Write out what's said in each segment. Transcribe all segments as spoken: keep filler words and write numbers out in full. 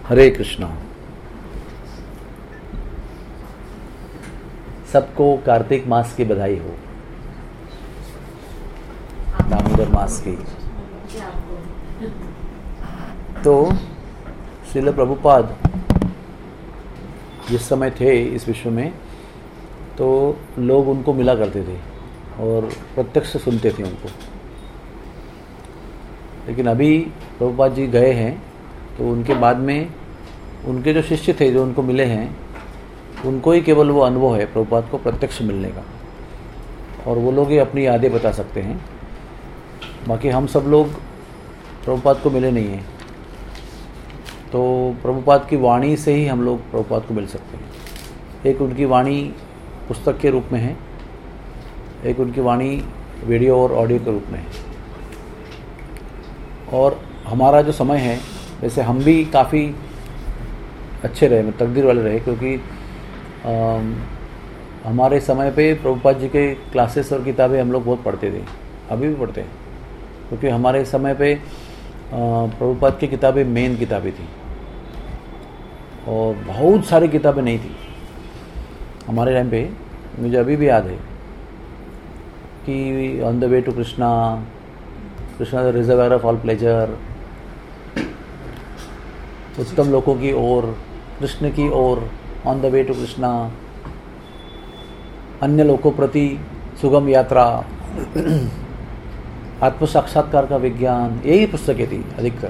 हरे कृष्णा। सबको कार्तिक मास की बधाई हो, दामोदर मास की। तो श्रील प्रभुपाद जिस समय थे इस विश्व में, तो लोग उनको मिला करते थे और प्रत्यक्ष सुनते थे उनको। लेकिन अभी प्रभुपाद जी गए हैं, तो उनके बाद में उनके जो शिष्य थे जो उनको मिले हैं, उनको ही केवल वो अनुभव है प्रभुपाद को प्रत्यक्ष मिलने का, और वो लोग ही अपनी यादें बता सकते हैं। बाकी हम सब लोग प्रभुपाद को मिले नहीं हैं, तो प्रभुपाद की वाणी से ही हम लोग प्रभुपाद को मिल सकते हैं। एक उनकी वाणी पुस्तक के रूप में है, एक उनकी वाणी वीडियो और ऑडियो के रूप में है। और हमारा जो समय है, वैसे हम भी काफ़ी अच्छे रहे, तकदीर वाले रहे, क्योंकि आ, हमारे समय पे प्रभुपाद जी के क्लासेस और किताबें हम लोग बहुत पढ़ते थे, अभी भी पढ़ते हैं, क्योंकि हमारे समय पे प्रभुपाद की किताबें मेन किताबें थी और बहुत सारी किताबें नहीं थी हमारे टाइम पे। मुझे अभी भी याद है कि on the way to Krishna, Krishna the reservoir of all pleasure, उत्तम लोकों की ओर, कृष्ण की ओर, on the way to Krishna, अन्य लोकों प्रति सुगम यात्रा, आत्म साक्षात्कार का विज्ञान, यही पुस्तकें थी अधिकतर।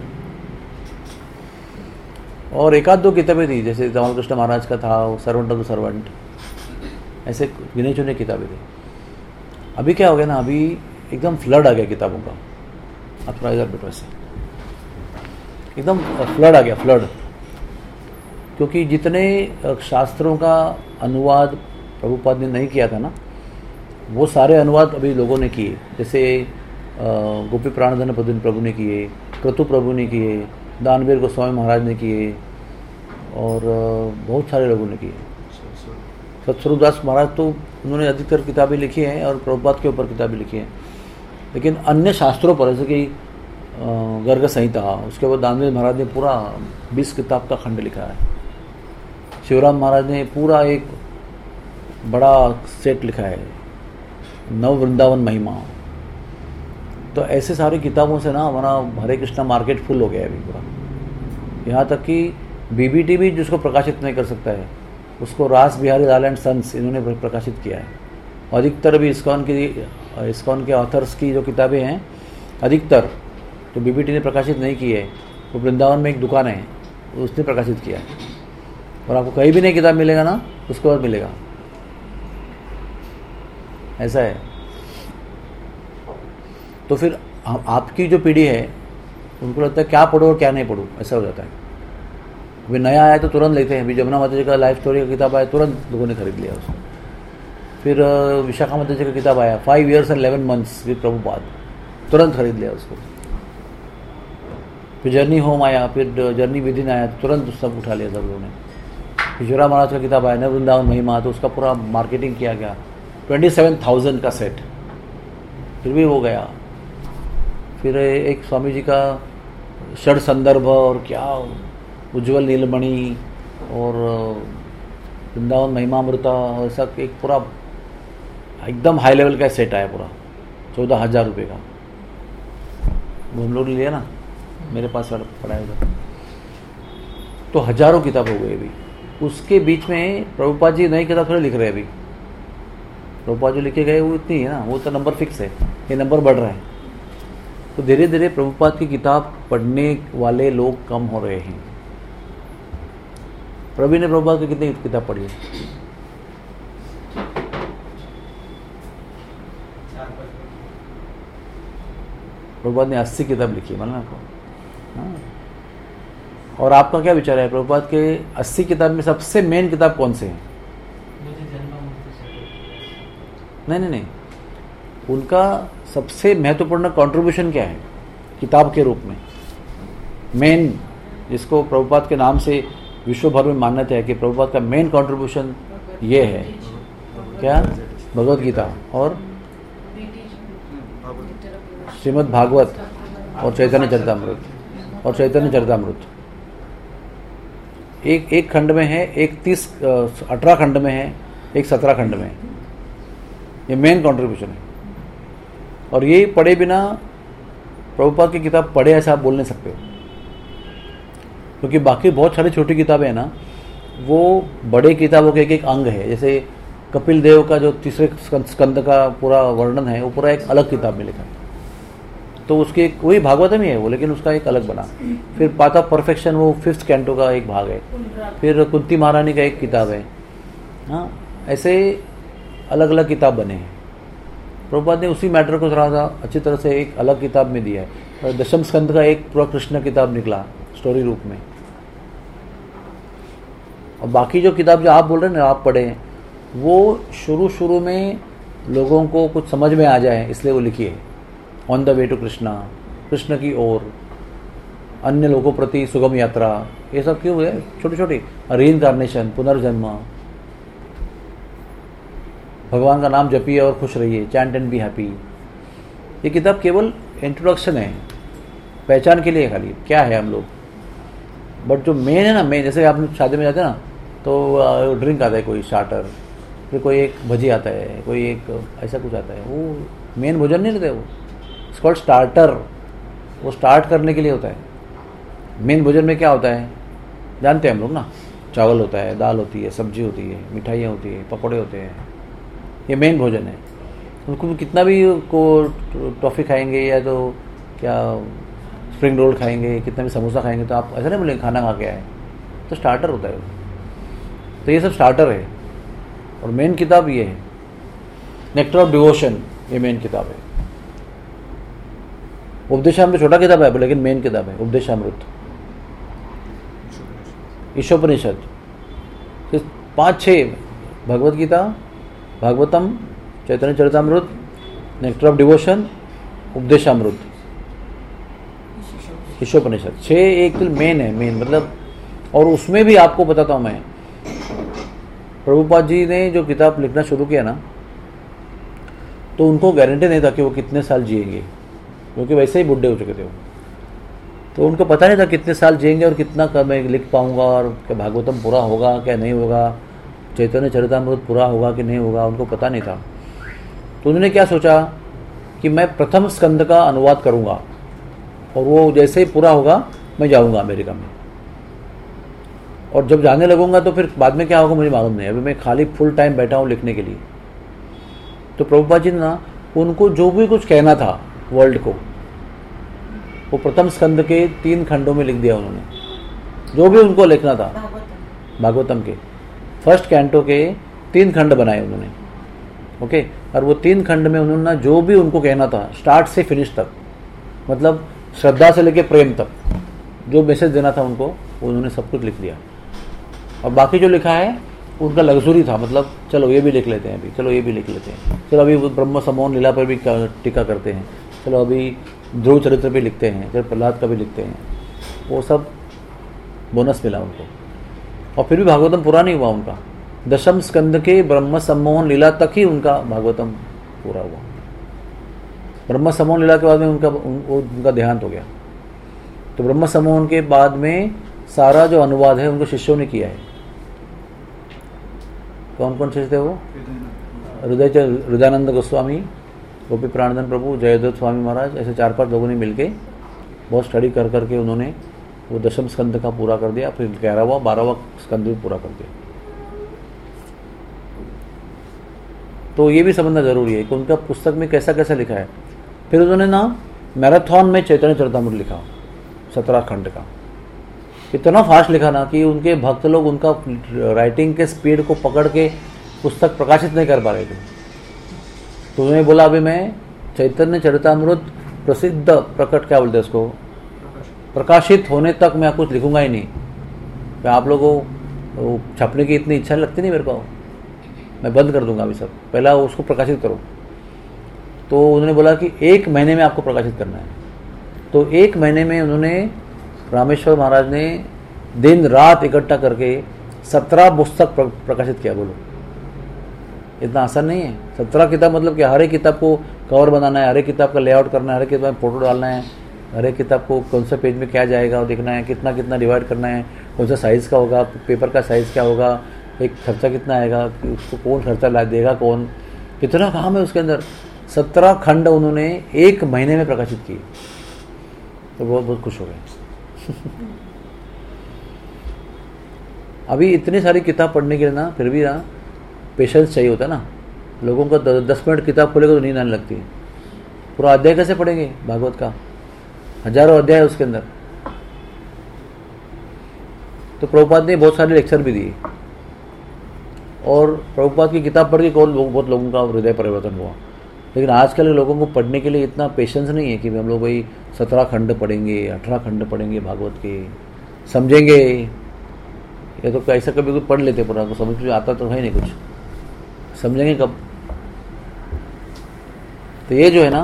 और एक आध दो किताबें थी, जैसे जमाल कृष्ण महाराज का था सर्वेंट ऑफ द सर्वेंट, ऐसे गिने चुने किताबें थी। अभी क्या हो गया ना, अभी एकदम फ्लड आ गया किताबों का। आप थोड़ा इधर बैठो, ऐसे एकदम फ्लड आ गया, फ्लड। क्योंकि जितने शास्त्रों का अनुवाद प्रभुपाद ने नहीं किया था ना, वो सारे अनुवाद अभी लोगों ने किए। जैसे गोपी प्राणधन प्रभु ने किए, क्रतु प्रभु ने किए, दानवीर गोस्वामी महाराज ने किए, और बहुत सारे लोगों ने किए। सतस्वरूपदास महाराज तो उन्होंने अधिकतर किताबें लिखी हैं और प्रभुपाद के ऊपर किताबें लिखी हैं। लेकिन अन्य शास्त्रों पर, जैसे कि गर्ग संहिता, उसके बाद दानवीर महाराज ने पूरा बीस किताब का खंड लिखा है। शिवराम महाराज ने पूरा एक बड़ा सेट लिखा है, नव वृंदावन महिमा। तो ऐसे सारी किताबों से ना हमारा हरे कृष्णा मार्केट फुल हो गया है अभी पूरा। यहाँ तक कि बीबीटी भी जिसको प्रकाशित नहीं कर सकता है, उसको रास बिहारी लाल एंड सन्स इन्होंने प्रकाशित किया है। अधिकतर भी इस्कॉन की इस्कॉन के ऑथर्स की जो किताबें हैं, अधिकतर तो बीबीटी ने प्रकाशित नहीं की है, वो वृंदावन में एक दुकान है, उसने प्रकाशित किया है। और आपको कहीं भी नहीं किताब मिलेगा ना, उसके बाद मिलेगा, ऐसा है। तो फिर आपकी जो पीढ़ी है, उनको लगता है क्या पढ़ो और क्या नहीं पढ़ो, ऐसा हो जाता है। अभी नया आया तो तुरंत लेते हैं। अभी जमुना माता जी का लाइफ स्टोरी का किताब आया, तुरंत लोगों ने खरीद लिया उसको। फिर विशाखा माता जी का किताब आया, five years and eleven months with Prabhupada, तुरंत खरीद लिया उसको। फिर जर्नी होम आया, फिर जर्नी विदिन आया, तो तुरंत सब उठा लिया सब लोगों ने। फिर शिवराम महाराज का किताब आया, नव वृंदावन महिमा, तो उसका पूरा मार्केटिंग किया गया, ट्वेंटी सेवन थाउजेंड का सेट, फिर भी हो गया। फिर एक स्वामी जी का षड संदर्भ और क्या उज्ज्वल नीलमणि और वृंदावन महिमामृता, ऐसा एक पूरा एकदम हाई लेवल का सेट आया पूरा, चौदह हज़ार रुपये का। वो हम लोग ने लिया ना, मेरे पास पड़ा है उधर। तो हजारों किताब हो गई अभी। उसके बीच में प्रभुपाद जी नई किताब थोड़ी लिख रहे हैं अभी। प्रभुपाद जो लिखे गए वो इतनी है ना, वो तो नंबर फिक्स है, ये नंबर बढ़ रहा है। तो धीरे धीरे प्रभुपाद की किताब पढ़ने वाले लोग कम हो रहे हैं। प्रवीण ने प्रभुपाद की कितनी किताब पढ़ी है? प्रभुपाद ने अस्सी किताब लिखी है, मालूम है आपको? हाँ। और आपका क्या विचार है, प्रभुपाद के अस्सी किताब में सबसे मेन किताब कौन से है? नहीं नहीं नहीं, उनका सबसे महत्वपूर्ण कंट्रीब्यूशन क्या है किताब के रूप में? मेन, जिसको प्रभुपाद के नाम से विश्व भर में मान्यता है कि प्रभुपाद का मेन कंट्रीब्यूशन ये है, क्या? भगवत गीता और श्रीमद् भागवत और चैतन्य चरितामृत और चैतन्य चरितामृत, एक एक खंड में है, एक तीस अठारह खंड में है, एक सत्रह खंड में है। ये मेन कंट्रीब्यूशन है। और ये पढ़े बिना प्रभुपाद की किताब पढ़े ऐसा आप बोल नहीं सकते हो, क्योंकि बाकी बहुत सारी छोटी किताबें हैं ना, वो बड़े किताबों के एक एक अंग है। जैसे कपिल देव का जो तीसरे स्कंद का पूरा वर्णन है वो पूरा एक अलग किताब में लिखा है, तो उसकी एक वही भागवतम ही है वो, लेकिन उसका एक अलग बना। फिर पाथ ऑफ परफेक्शन वो फिफ्थ कैंटो का एक भाग है। फिर कुंती महारानी का एक किताब है। हाँ, ऐसे अलग अलग किताब बने हैं। प्रभुपाद ने उसी मैटर को थोड़ा सा अच्छी तरह से एक अलग किताब में दिया है। और दशम स्कंद का एक पूरा कृष्ण किताब निकला स्टोरी रूप में। और बाकी जो किताब जो आप बोल रहे हैं ना, आप पढ़े हैं, वो शुरू शुरू में लोगों को कुछ समझ में आ जाए इसलिए वो लिखी है। On the way to Krishna, Krishna की ओर, अन्य लोगों प्रति सुगम यात्रा, ये सब क्यों है? छोटी छोटी रीइंकार्नेशन, पुनर्जन्म, भगवान का नाम जपिए और खुश रहिए, चैंट एंड बी हैप्पी। ये किताब केवल इंट्रोडक्शन है, पहचान के लिए खाली क्या है हम लोग। बट जो मेन है ना, मेन, जैसे आप शादी में जाते हैं ना, तो ड्रिंक आता है, कोई स्टार्टर, फिर कोई एक भजी आता है, कोई एक ऐसा कुछ आता है, वो मेन भोजन नहीं लेते, वो इट्स कॉल्ड स्टार्टर। वो स्टार्ट करने के लिए होता है। मेन भोजन में क्या होता है जानते हैं हम लोग ना, चावल होता है, दाल होती है, सब्जी होती है, मिठाइयाँ होती है, पकौड़े होते हैं, ये मेन भोजन है। उनको कितना भी को टॉफ़ी खाएंगे या तो क्या स्प्रिंग रोल खाएंगे, कितना भी समोसा खाएंगे, तो आप ऐसा नहीं बोलेंगे खाना खा के आए, तो स्टार्टर होता है। तो ये सब स्टार्टर है। और मेन किताब ये है, नेक्टर ऑफ डिवोशन, ये मेन किताब है। उपदेशामृत छोटा किताब है लेकिन मेन किताब है उपदेशामृत। ईशोपनिषद, पाँच छः, Bhagavad Gita, Bhagavatam, Chaitanya Charitamrita, nectar of devotion, Upadeshamrita, Ishopanishad, छः एक तो मेन है, मेन मतलब। और उसमें भी आपको बताता हूँ मैं, प्रभुपाद जी ने जो किताब लिखना शुरू किया ना, तो उनको गारंटी नहीं था कि वो कितने साल जिएंगे, क्योंकि वैसे ही बुढ़े हो चुके थे वो। तो उनको पता नहीं था कितने साल जिएंगे और कितना कब मैं लिख पाऊंगा, और क्या भागवतम पूरा होगा क्या नहीं होगा, चैतन्य चरितामृत पूरा होगा कि नहीं होगा, उनको पता नहीं था। तो उन्होंने क्या सोचा कि मैं प्रथम स्कंद का अनुवाद करूंगा, और वो जैसे ही पूरा होगा मैं जाऊंगा अमेरिका में, और जब जाने लगूंगा तो फिर बाद में क्या होगा मुझे मालूम नहीं। अभी मैं खाली फुल टाइम बैठा हूँ लिखने के लिए। तो प्रभुपाद जी ने ना उनको जो भी कुछ कहना था वर्ल्ड को, वो प्रथम स्कंद के तीन खंडों में लिख दिया उन्होंने, जो भी उनको लिखना था। भागवतम के फर्स्ट कैंटो के तीन खंड बनाए उन्होंने, ओके। और वो तीन खंड में उन्होंने जो भी उनको कहना था स्टार्ट से फिनिश तक, मतलब श्रद्धा से लेके प्रेम तक, जो मैसेज देना था उनको, वो उन्होंने सब कुछ लिख दिया। और बाकी जो लिखा है उनका लग्जरी था, मतलब चलो ये भी लिख लेते हैं, अभी चलो ये भी लिख लेते हैं, चलो अभी ब्रह्म समोहन लीला पर भी टीका करते हैं, चलो अभी ध्रुव चरित्र भी लिखते हैं, चलो प्रहलाद का भी लिखते हैं। वो सब बोनस मिला उनको। और फिर भी भागवतम पूरा नहीं हुआ उनका। दशम स्कंद के ब्रह्म सम्मोहन लीला तक ही उनका भागवतम पूरा हुआ। ब्रह्म सम्मोहन लीला के बाद में उनका उन, उनका देहांत हो गया। तो ब्रह्म सम्मोहन के बाद में सारा जो अनुवाद है उनको शिष्यों ने किया है। कौन कौन शिष्य थे वो? हृदय हृदयानंद गोस्वामी, गोपी प्राणधन प्रभु, जयदत्त स्वामी महाराज, ऐसे चार पांच लोगों ने मिलके बहुत स्टडी कर करके उन्होंने वो दशम स्कंद का पूरा कर दिया। फिर ग्यारहवां बारहवां स्कंद भी पूरा कर दिया। तो ये भी समझना जरूरी है कि उनका पुस्तक में कैसा कैसा लिखा है। फिर उन्होंने ना मैराथन में चैतन्य चरितामृत लिखा, सत्रह खंड का। इतना फास्ट लिखा ना कि उनके भक्त लोग उनका राइटिंग के स्पीड को पकड़ के पुस्तक प्रकाशित नहीं कर पा रहे थे। तो उन्होंने बोला अभी मैं चैतन्य चरितामृत प्रसिद्ध प्रकट क्या बोलते हैं उसको, प्रकाशित होने तक मैं कुछ लिखूंगा ही नहीं। मैं आप लोगों को छपने की इतनी इच्छा लगती नहीं मेरे को, मैं बंद कर दूंगा अभी सब, पहला उसको प्रकाशित करो। तो उन्होंने बोला कि एक महीने में आपको प्रकाशित करना है। तो एक महीने में उन्होंने, रामेश्वर महाराज ने दिन रात इकट्ठा करके सत्रह पुस्तक प्रकाशित किया। बोलो इतना आसान नहीं है। सत्रह किताब मतलब कि हर एक किताब को कवर बनाना है, हर एक किताब का लेआउट करना है, हर एक किताब में फोटो डालना है, हर एक किताब को कौन सा पेज में क्या जाएगा वो देखना है, कितना कितना डिवाइड करना है, कौन सा साइज़ का होगा, पेपर का साइज़ क्या होगा, एक खर्चा कितना आएगा, उसको कौन खर्चा ला देगा कौन, कितना काम है उसके अंदर। सत्रह खंड उन्होंने एक महीने में प्रकाशित किए, तो बहुत बहुत खुश हो गए। अभी इतनी सारी किताब पढ़ने के लिए ना फिर भी ना पेशेंस चाहिए होता है ना। लोगों को दस मिनट किताब खोलेगा तो नींद आने लगती है। पूरा अध्याय कैसे पढ़ेंगे भागवत का, हजारों अध्याय है उसके अंदर। तो प्रभुपाद ने बहुत सारे लेक्चर भी दिए, और प्रभुपाद की किताब पढ़ के कौन लोग बहुत लोगों का हृदय परिवर्तन हुआ। लेकिन आजकल के लोगों को पढ़ने के लिए इतना पेशेंस नहीं है कि हम लोग भाई सत्रह खंड पढ़ेंगे, अठारह खंड पढ़ेंगे भागवत के, समझेंगे। ये तो ऐसा कभी कोई पढ़ लेते पूरा, तो समझ में आता तो है नहीं कुछ, समझेंगे कब। तो ये जो है ना,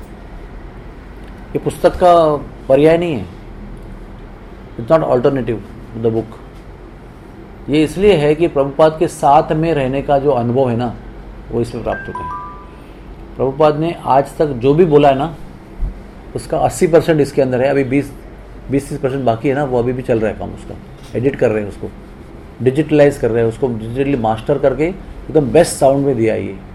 ये पुस्तक का पर्याय नहीं है, it's not alternative the book. ये इसलिए है कि प्रभुपाद के साथ में रहने का जो अनुभव है ना, वो इसमें प्राप्त होता है। प्रभुपाद ने आज तक जो भी बोला है ना, उसका अस्सी परसेंट इसके अंदर है। अभी बीस बीस तीस परसेंट बाकी है ना, वो अभी भी चल रहा है काम उसका। एडिट कर रहे हैं उसको, डिजिटलाइज कर रहे हैं उसको, डिजिटली मास्टर करके एकदम बेस्ट साउंड में दिया है ये।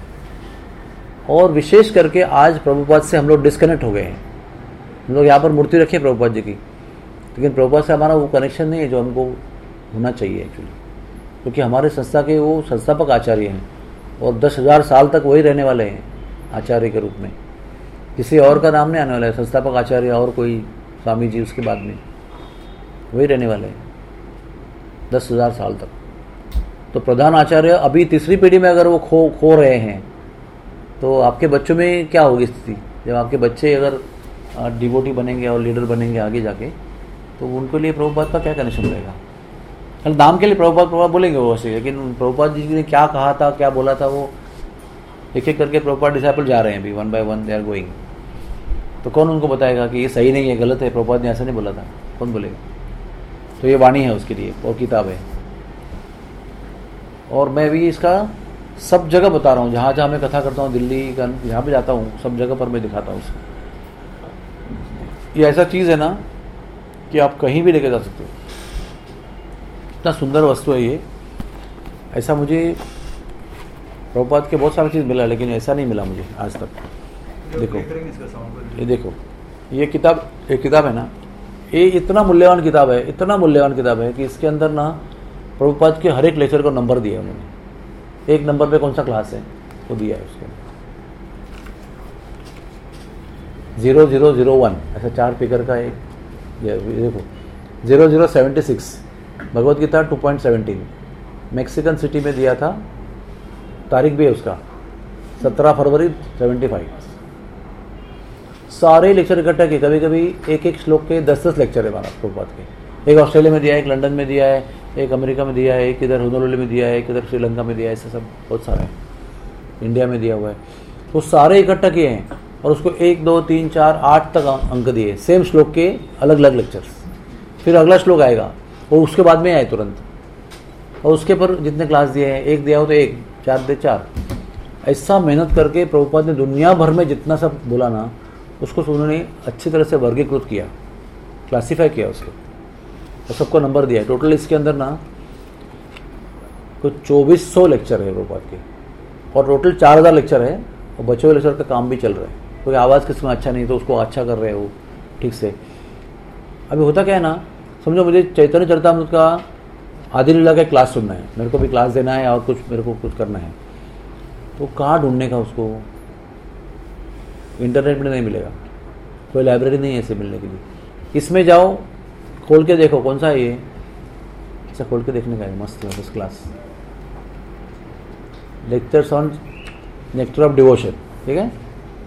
और विशेष करके आज प्रभुपाद से हम लोग डिस्कनेक्ट हो गए हैं। हम लोग यहाँ पर मूर्ति रखी है प्रभुपाद जी की, लेकिन प्रभुपाद से हमारा वो कनेक्शन नहीं है जो हमको होना चाहिए एक्चुअली, क्योंकि हमारे संस्था के वो संस्थापक आचार्य हैं और दस हज़ार साल तक वही रहने वाले हैं आचार्य के रूप में। किसी और का नाम नहीं आने वाला है संस्थापक आचार्य और कोई स्वामी जी उसके बाद में, वही रहने वाले हैं दस हज़ार साल तक। तो प्रधान आचार्य अभी तीसरी पीढ़ी में अगर वो खो खो रहे हैं, तो आपके बच्चों में क्या होगी स्थिति? जब आपके बच्चे अगर डिवोटी बनेंगे और लीडर बनेंगे आगे जाके, तो उनके लिए प्रभुपाद का क्या कनेक्शन रहेगा? कल नाम के लिए प्रभुपाद प्रभुपाद बोलेंगे वो वैसे, लेकिन प्रभुपाद जी ने क्या कहा था, क्या बोला था, वो एक एक करके प्रभुपाद डिसाइपल जा रहे हैं अभी, one by one they are going. तो कौन उनको बताएगा कि ये सही नहीं है, गलत है, प्रभुपाद ने ऐसा नहीं बोला था? कौन बोलेगा? तो ये वाणी है उसके लिए और किताब है। और मैं भी इसका सब जगह बता रहा हूँ, जहाँ जहाँ मैं कथा करता हूँ, दिल्ली का जहाँ भी जाता हूँ, सब जगह पर मैं दिखाता हूँ उसको। ये ऐसा चीज़ है ना कि आप कहीं भी लेके जा सकते हो। इतना सुंदर वस्तु है ये। ऐसा मुझे प्रभुपाद के बहुत सारी चीज़ मिला, लेकिन ऐसा नहीं मिला मुझे आज तक। देखो ये, देखो ये किताब, ये किताब है ना, ये इतना मूल्यवान किताब है, इतना मूल्यवान किताब है कि इसके अंदर ना प्रभुपाद के हर एक लेक्चर को नंबर दिया उन्होंने। एक नंबर पे कौन सा क्लास है वो दिया है उसके, जीरो जीरो जीरो वन ऐसा चार फिगर का एक। देखो zero zero seventy six Bhagavad Gita two point seventeen Mexican city में दिया था, तारीख भी है उसका सत्रह फरवरी सेवेंटी फाइव। सारे लेक्चर इकट्ठा किए, कभी कभी एक एक श्लोक के दस दस लेक्चर है महाराज प्रभुपाद के। एक ऑस्ट्रेलिया में दिया है, एक लंदन में दिया है, एक अमेरिका में दिया है, एक इधर होनोलुलु में दिया है, एक इधर श्रीलंका में दिया है, ऐसे सब बहुत सारे हैं, इंडिया में दिया हुआ है। तो सारे इकट्ठा किए हैं और उसको एक दो तीन चार आठ तक अंक दिए, सेम श्लोक के अलग अलग लेक्चर्स। फिर अगला श्लोक आएगा और उसके बाद में आए तुरंत, और उसके पर जितने क्लास दिए हैं, एक दिया हो तो एक, चार दे चार, ऐसा मेहनत करके प्रभुपाद ने दुनिया भर में जितना सब बोला ना, उसको उन्होंने अच्छी तरह से वर्गीकृत किया, क्लासीफाई किया उसको, और सबको नंबर दिया। टोटल इसके अंदर ना कुछ चौबीस सौ लेक्चर है प्रभुपाद के, और टोटल चार हज़ार लेक्चर है, और बचे हुए लेक्चर का काम भी चल रहा है, क्योंकि आवाज़ किसमें अच्छा नहीं तो उसको अच्छा कर रहे हैं वो ठीक से। अभी होता क्या है ना, समझो मुझे चैतन्य चरितामृत का आदि लीला का क्लास सुनना है, मेरे को भी क्लास देना है और कुछ मेरे को कुछ करना है, तो कहाँ ढूंढने का उसको? इंटरनेट में नहीं मिलेगा, कोई लाइब्रेरी नहीं है इसे मिलने के लिए। इसमें जाओ, खोल के देखो कौन सा है ये, अच्छा खोल के देखने का है, मस्त है first class. Lectures on nectar of devotion, ठीक है,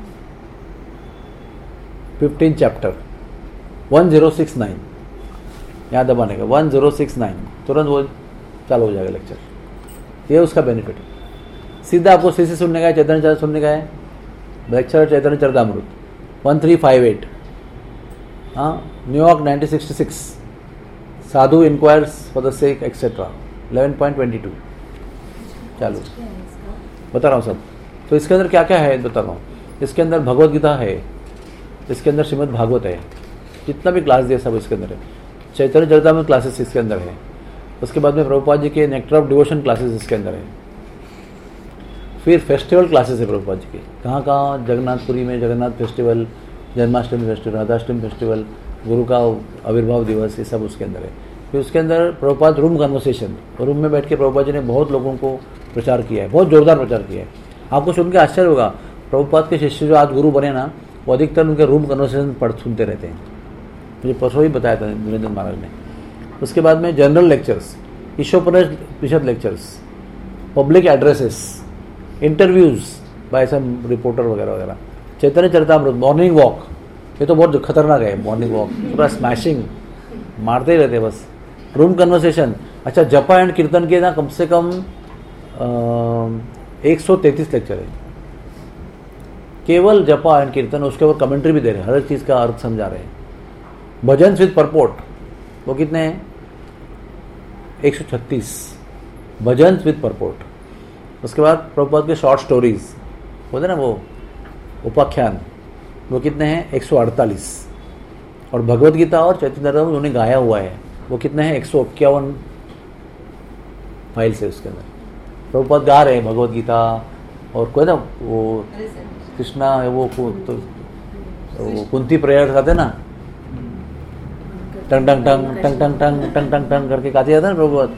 fifteen chapter, one zero six nine, यहाँ दबाने का वन जीरो सिक्स नाइन, तुरंत वो चालू हो जाएगा लेक्चर। ये उसका बेनिफिट है। सीधा आपको सी सी सुनने का है, चैतन्य चरित सुनने का है, lecture Chaitanya Charitamrita one three five eight, हाँ, New York nineteen sixty six, sadhu inquires for the sake etcetera eleven point twenty two, चालू बता रहा हूँ सब। तो इसके अंदर क्या क्या है बता रहा हूँ। इसके अंदर भगवद गीता है, इसके अंदर श्रीमद् भागवत है, जितना भी क्लास दिया सब इसके अंदर है। चैतन्य चरितामृत क्लासेस इसके अंदर है। उसके बाद में प्रभुपाद जी के नेक्टर ऑफ डिवोशन क्लासेस इसके अंदर है। फिर फेस्टिवल क्लासेस है प्रभुपाद जी के, कहाँ कहाँ, जगन्नाथपुरी में Jagannath festival, Janmashtami festival, Radhashtami festival, गुरु का आविर्भाव दिवस, ये सब उसके अंदर है। फिर उसके अंदर प्रभुपाद रूम कन्वर्सेशन, रूम में बैठ के प्रभुपाद जी ने बहुत लोगों को प्रचार किया है, बहुत जोरदार प्रचार किया है। आपको सुन के आश्चर्य होगा, प्रभुपाद के शिष्य जो आज गुरु बने ना, वो अधिकतर उनके रूम कन्वर्सेशन पढ़ सुनते रहते हैं। मुझे परसों ही बताया था वीरेंद्र महाराज ने। उसके बाद में general lectures, Ishopanishad lectures, public addresses, interviews by some reporter वगैरह वगैरह, चैतन्य चरितामृत, मॉर्निंग वॉक, ये तो बहुत खतरनाक है मॉर्निंग वॉक, पूरा स्मैशिंग मारते ही रहते बस। रूम कन्वर्सेशन, अच्छा जपा एंड कीर्तन के ना कम से कम एक सौ तैंतीस लेक्चर है, केवल जपा एंड कीर्तन, उसके ऊपर कमेंट्री भी दे रहे हैं, हर एक चीज़ का अर्थ समझा रहे हैं। भजन विद परपोर्ट, वो कितने हैं? एक सौ छत्तीस भजन विद परपोर्ट। उसके बाद प्रभुपाद के शॉर्ट स्टोरीज होते ना, वो उपाख्यान, वो कितने हैं? एक सौ अड़तालीस। और भगवत गीता और चैतन्य चरितामृत उन्होंने गाया हुआ है, वो कितने हैं? एक सौ इक्यावन फाइल्स है उसके अंदर। प्रभुपाद गा रहे हैं भगवत गीता, और कोई ना वो कृष्णा वो तो वो कुंती प्रेयर गाते ना, टंग टंग टंग टंग टंग टंग टंग टंग टंग करके गाते जाते ना प्रभुपाद,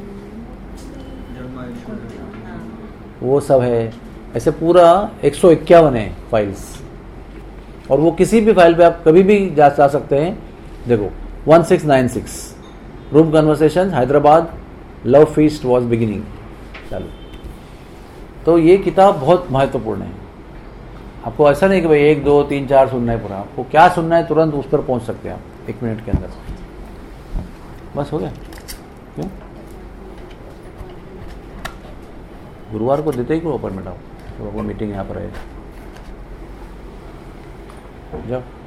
वो सब है। ऐसे पूरा एक सौ इक्यावन है फाइल्स, और वो किसी भी फाइल पे आप कभी भी जा जा सकते हैं। देखो one six nine six room conversation Hyderabad, love feast was beginning, चलो। तो ये किताब बहुत महत्वपूर्ण है। आपको ऐसा नहीं कि भाई एक दो तीन चार सुनना है पूरा, आपको क्या सुनना है तुरंत उस पर पहुंच सकते हैं आप एक मिनट के अंदर। बस हो गया। क्यों गुरुवार को देते ही क्यों अपॉइंटमेंट आओ, तो आपको मीटिंग यहाँ पर है, जाओ।